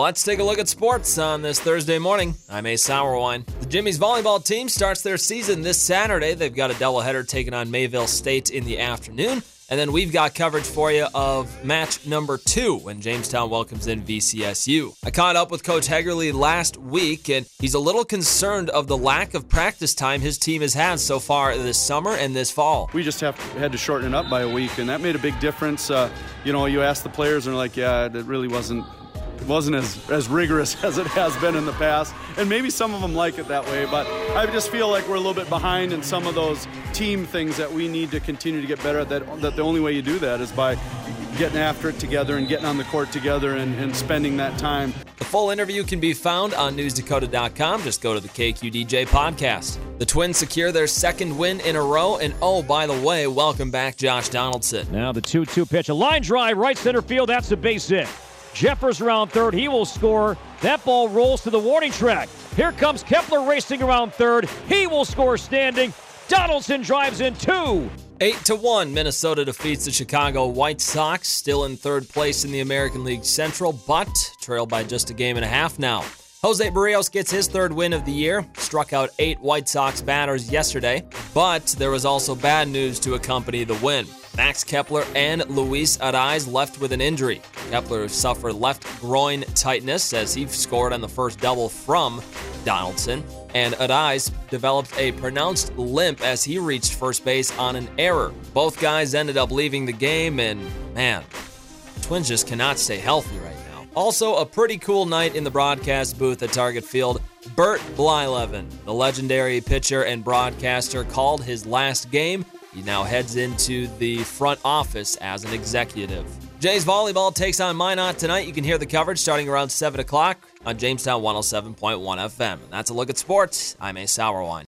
Let's take a look at sports on this Thursday morning. I'm Ace Sourwine. The Jimmy's volleyball team starts their season this Saturday. They've got a doubleheader taking on Mayville State in the afternoon. And then we've got coverage for you of match number 2 when Jamestown welcomes in VCSU. I caught up with Coach Hegerly last week, and he's a little concerned of the lack of practice time his team has had so far this summer and this fall. We just had to shorten it up by a week, and that made a big difference. You ask the players, and they're like, yeah, it really wasn't as rigorous as it has been in the past, and maybe some of them like it that way, but I just feel like we're a little bit behind in some of those team things that we need to continue to get better at, that the only way you do that is by getting after it together and getting on the court together and spending that time. The full interview can be found on newsdakota.com. Just go to the KQDJ podcast. The Twins secure their second win in a row, and oh, by the way, welcome back Josh Donaldson. Now the 2-2 pitch, a line drive, right center field, that's a base hit. Jeffers around third, he will score. That ball rolls to the warning track. Here comes Kepler racing around third. He will score standing. Donaldson drives in 2. 8-1, Minnesota defeats the Chicago White Sox, still in third place in the American League Central, but trailed by just a game and a half now. Jose Barrios gets his third win of the year, struck out 8 White Sox batters yesterday, but there was also bad news to accompany the win. Max Kepler and Luis Arraez left with an injury. Kepler suffered left groin tightness as he scored on the first double from Donaldson, and Arraez developed a pronounced limp as he reached first base on an error. Both guys ended up leaving the game, and man, the Twins just cannot stay healthy right now. Also, a pretty cool night in the broadcast booth at Target Field. Bert Blyleven, the legendary pitcher and broadcaster, called his last game. He now heads into the front office as an executive. Jays volleyball takes on Minot tonight. You can hear the coverage starting around 7 o'clock on Jamestown 107.1 FM. And that's a look at sports. I'm Ace Sourwine.